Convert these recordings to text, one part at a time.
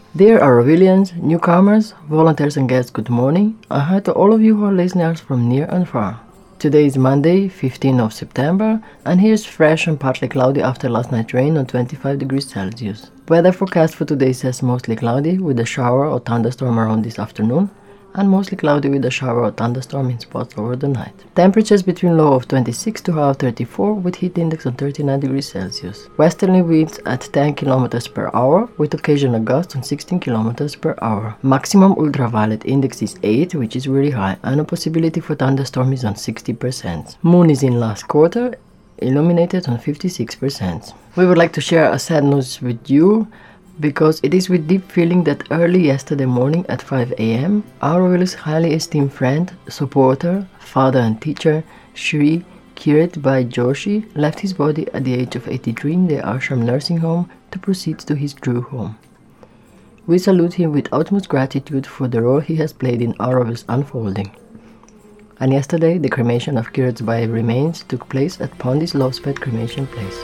Dear Aurovilians, newcomers, volunteers and guests, good morning. And hi to all of you who are listeners from near and far. Today is Monday, 15th of September, and here's fresh and partly cloudy after last night's rain on 25 degrees Celsius. Weather forecast for today says mostly cloudy with a shower or thunderstorm around this afternoon, and mostly cloudy with a shower or thunderstorm in spots over the night. Temperatures between low of 26 to high of 34 with heat index on 39 degrees Celsius. Westerly winds at 10 km per hour with occasional gusts on 16 km per hour. Maximum ultraviolet index is 8, which is really high, and a possibility for thunderstorm is on 60%. Moon is in last quarter, illuminated on 56%. We would like to share a sad news with you, because it is with deep feeling that early yesterday morning at 5 a.m., Auroville's highly esteemed friend, supporter, father and teacher, Shri Kirit Bhai Joshi, left his body at the age of 83 in the Ashram nursing home to proceed to his true home. We salute him with utmost gratitude for the role he has played in Auroville's unfolding. And yesterday, the cremation of Kirit Bhai remains took place at Pondis Lovespet Cremation Place.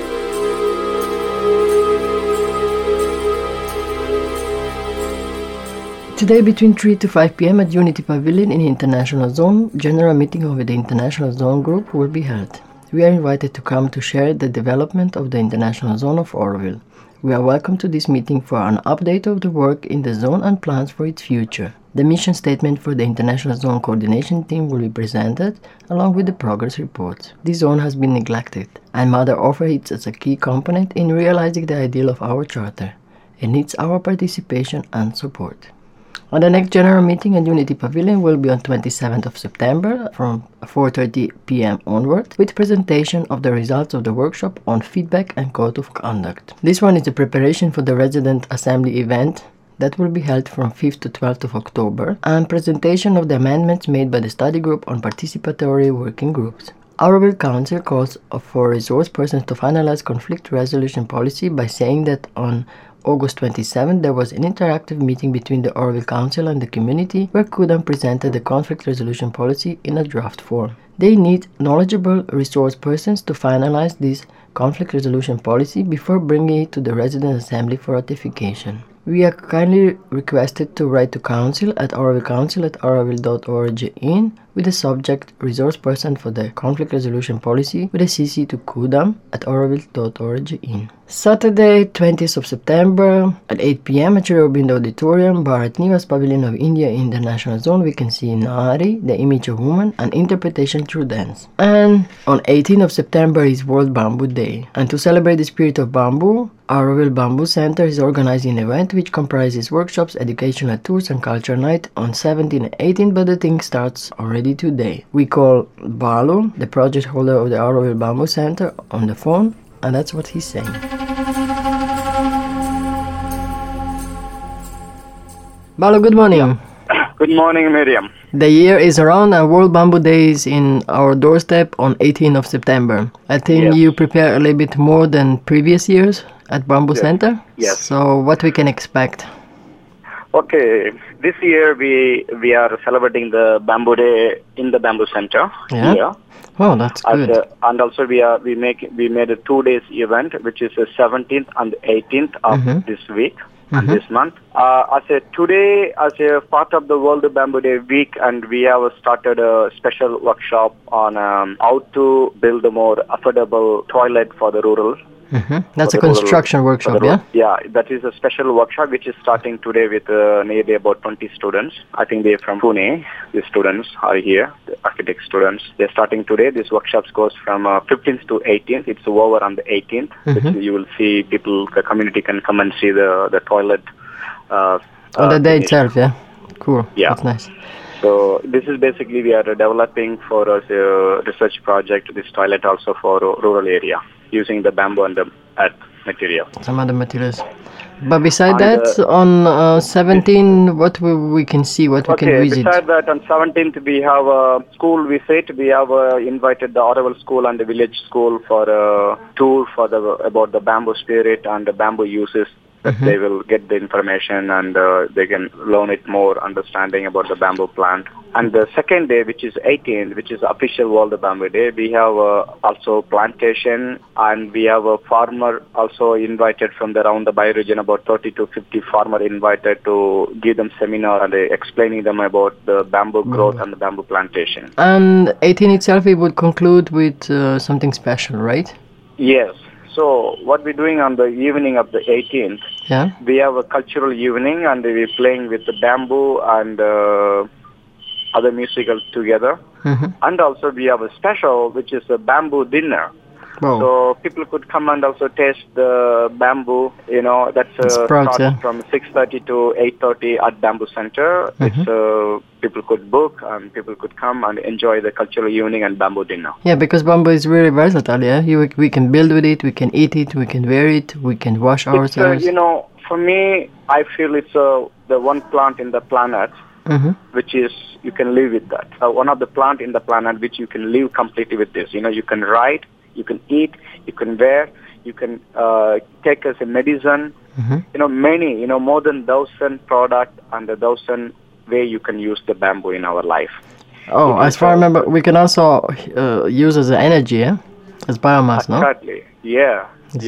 Today between 3 to 5 p.m. at Unity Pavilion in International Zone, general meeting of the International Zone Group will be held. We are invited to come to share the development of the International Zone of Auroville. We are welcome to this meeting for an update of the work in the zone and plans for its future. The mission statement for the International Zone Coordination Team will be presented along with the progress reports. This zone has been neglected, and Mother offers it as a key component in realizing the ideal of our charter. It needs our participation and support. And the next general meeting at Unity Pavilion will be on 27th of September from 4:30 p.m. onward, with presentation of the results of the workshop on feedback and code of conduct. This one is the preparation for the resident assembly event that will be held from 5th to 12th of October, and presentation of the amendments made by the study group on participatory working groups. Auroville Council calls for resource persons to finalize conflict resolution policy by saying that on August 27, there was an interactive meeting between the Auroville Council and the community where Kudam presented the conflict resolution policy in a draft form. They need knowledgeable resource persons to finalize this conflict resolution policy before bringing it to the resident assembly for ratification. We are kindly requested to write to council at auroville@auroville.org in with the subject resource person for the conflict resolution policy with a CC to Kudam at auroville.org in. Saturday, 20th of September at 8 p.m. at Sri Aurobindo Auditorium, Bharat Niwas Pavilion of India in the National Zone, we can see Nari, the image of woman, and interpretation through dance. And on 18th of September is World Bamboo Day. And to celebrate the spirit of bamboo, Auroville Bamboo Center is organizing an event which comprises workshops, educational tours and culture night on 17 and 18, but the thing starts already today. We call Balu, the project holder of the Auroville Bamboo Center, on the phone, and that's what he's saying. Balu, good morning. Good morning, Miriam. The year is around and World Bamboo Day is in our doorstep on 18th of September. I think you prepare a little bit more than previous years at Bamboo Center. Yes. So what we can expect? Okay, this year we are celebrating the Bamboo Day in the Bamboo Center. Yeah. Here. Oh, that's good. And also we made a 2 days event, which is the 17th and 18th of this week. And this month. Today, as a part of the World Bamboo Day week, and we have started a special workshop on how to build a more affordable toilet for the rural. That's a construction workshop, yeah? Yeah, that is a special workshop which is starting today with nearly about 20 students. I think they're from Pune. The students are here, the architect students. They're starting today. This workshop goes from 15th to 18th. It's over on the 18th. Which you will see people, the community can come and see the toilet. On the day itself, yeah? Cool. Yeah. That's nice. So this is basically we are developing for us a research project, this toilet also for rural area, using the bamboo and the earth material. Some other materials. But beside that, on 17, what we can see, what we can visit? Beside that, on 17th, we have a school visit. We have invited the Auroville School and the village school for a tour for about the bamboo spirit and the bamboo uses that they will get the information and they can learn it more, understanding about the bamboo plant. And the second day, which is 18th, which is official World Bamboo Day, we have also plantation, and we have a farmer also invited from around the bioregion, about 30 to 50 farmer invited to give them seminar and explaining them about the bamboo growth and the bamboo plantation. And 18 itself, it would conclude with something special, right? Yes. So what we're doing on the evening of the 18th, we have a cultural evening, and we're playing with the bamboo and other musical together. And also we have a special, which is a bamboo dinner. Wow. So people could come and also taste the bamboo, that's starting from 6:30 to 8:30 at Bamboo Center. It's people could book and people could come and enjoy the cultural evening and bamboo dinner. Yeah, because bamboo is really versatile, yeah? We can build with it, we can eat it, we can wear it, we can wash ourselves. For me, I feel it's the one plant in the planet which is, you can live with that. One of the plant in the planet which you can live completely with this. You can ride, you can eat, you can wear, you can take as a medicine. Many, more than 1,000 product and 1,000 way you can use the bamboo in our life. Oh, as far as I remember, we can also use as energy, yeah? As biomass, no? Exactly. Yeah.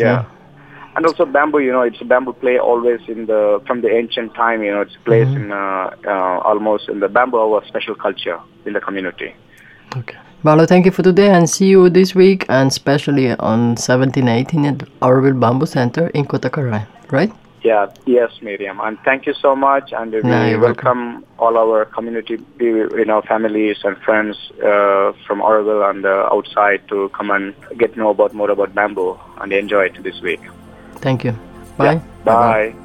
And also bamboo, it's bamboo play always from the ancient time, it's placed in almost in the bamboo, our special culture in the community. Okay. Balo, thank you for today, and see you this week, and especially on 17-18 at Auroville Bamboo Center in Kota Karai, right? Yeah, yes, Miriam, and thank you so much, and we welcome all our community, families and friends from Auroville and outside to come and get know more about bamboo and enjoy it this week. Thank you. Bye. Yeah. Bye.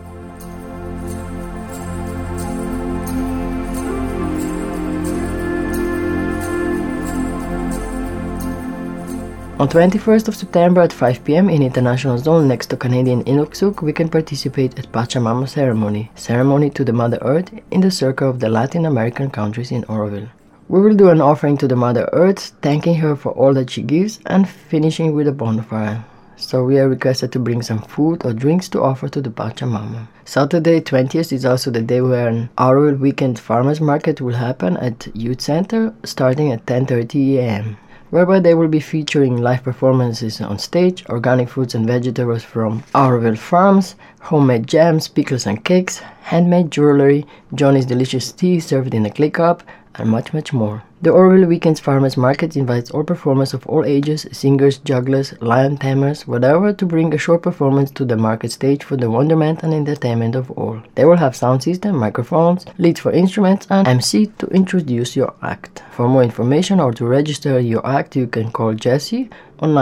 On 21st of September at 5 p.m. in International Zone next to Canadian Inuksuk, we can participate at Pachamama ceremony to the Mother Earth in the circle of the Latin American countries in Auroville. We will do an offering to the Mother Earth, thanking her for all that she gives, and finishing with a bonfire. So we are requested to bring some food or drinks to offer to the Pachamama. Saturday 20th is also the day where an Auroville weekend farmers market will happen at Youth Center starting at 10:30 a.m. whereby they will be featuring live performances on stage, organic fruits and vegetables from Auroville farms, homemade jams, pickles and cakes, handmade jewelry, Johnny's delicious tea served in a clay cup, and much, much more. The Auroville Weekends Farmers Market invites all performers of all ages, singers, jugglers, lion tamers, whatever, to bring a short performance to the market stage for the wonderment and entertainment of all. They will have sound system, microphones, leads for instruments, and MC to introduce your act. For more information or to register your act, you can call Jessie on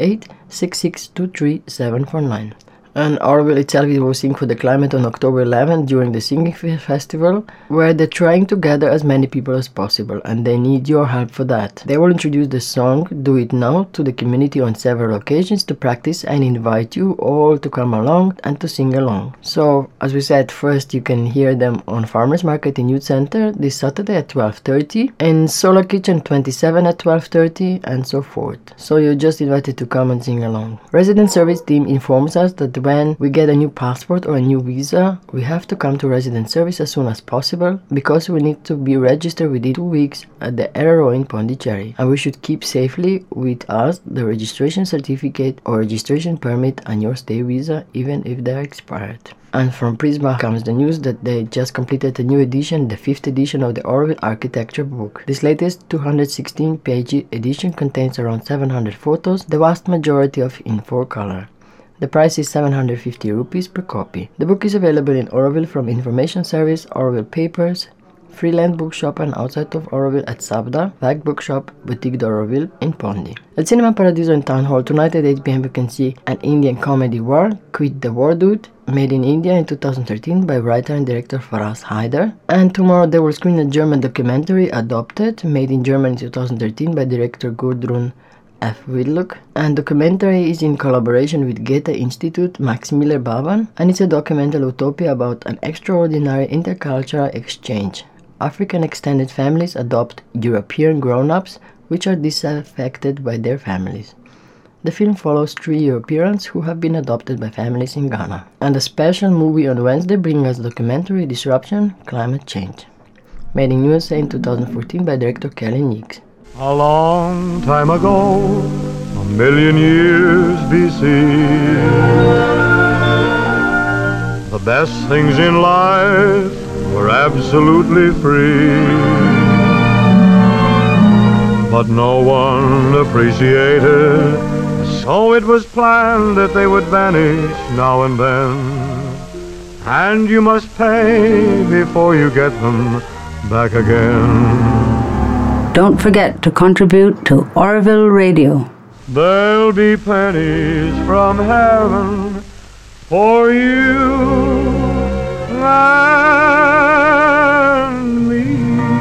948-6623-749. And Auroville itself will sing for the climate on October 11th during the singing festival, where they're trying to gather as many people as possible, and they need your help for that. They will introduce the song Do It Now to the community on several occasions to practice and invite you all to come along and to sing along. So, as we said, first you can hear them on Farmers Market in Youth Center this Saturday at 12:30, and Solar Kitchen 27 at 12:30, and so forth. So you're just invited to come and sing along. Resident Service team informs us that when we get a new passport or a new visa, we have to come to resident service as soon as possible because we need to be registered within 2 weeks at the RRO in Pondicherry, and we should keep safely with us the registration certificate or registration permit and your stay visa even if they are expired. And from Prisma comes the news that they just completed a new edition, the 5th edition of the Auroville Architecture book. This latest 216-page edition contains around 700 photos, the vast majority of in 4 color. The price is 750 rupees per copy. The book is available in Auroville from Information Service, Auroville Papers, Freeland Bookshop, and outside of Auroville at Sabda, Vac Bookshop, Boutique d'Auroville in Pondi. At Cinema Paradiso in Town Hall tonight at 8 p.m. you can see an Indian comedy War, Quit the War Dude, made in India in 2013 by writer and director Faraz Haider. And tomorrow they will screen a German documentary, Adopted, made in Germany in 2013 by director Gudrun F. Widlock, and documentary is in collaboration with Goethe Institute Max Miller Baban, and it's a documental utopia about an extraordinary intercultural exchange. African extended families adopt European grown-ups which are disaffected by their families. The film follows 3 Europeans who have been adopted by families in Ghana. And a special movie on Wednesday brings us documentary Disruption, Climate Change, made in USA in 2014 by director Kelly Nix. A long time ago, a million years BC, the best things in life were absolutely free. But no one appreciated, so it was planned that they would vanish now and then. And you must pay before you get them back again. Don't forget to contribute to Orville Radio. There'll be pennies from heaven for you and me.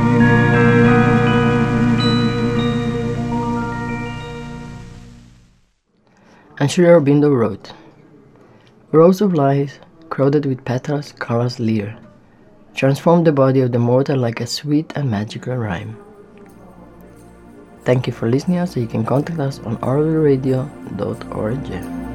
And Sri Aurobindo wrote, "Rows of lies, crowded with petals, colors leer, transform the body of the mortal like a sweet and magical rhyme." Thank you for listening, so you can contact us on orvilleradio.org.